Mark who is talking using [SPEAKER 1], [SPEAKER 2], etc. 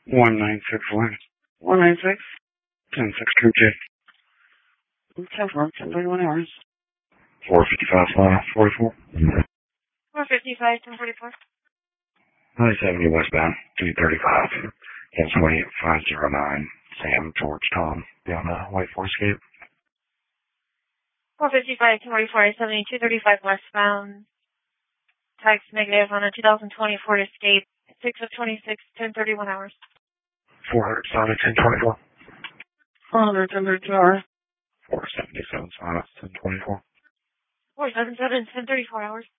[SPEAKER 1] 1961.
[SPEAKER 2] 196.
[SPEAKER 1] 10-6
[SPEAKER 2] 10-4, 10-31 hours.
[SPEAKER 1] 455 44.
[SPEAKER 3] 455, 1044.
[SPEAKER 1] 970 westbound, 235. Cancel 509. Sam, George, Tom. Be on the White Forest Gate.
[SPEAKER 3] 455, 1044, 7235 westbound. Tax negative on a 2020 Ford Escape. 6 of 26, 1031 hours.
[SPEAKER 1] 400 Sonic 1024.
[SPEAKER 2] 400, 1032 hours.
[SPEAKER 1] 477 Sonic 1024.
[SPEAKER 3] 477, 1034 hours.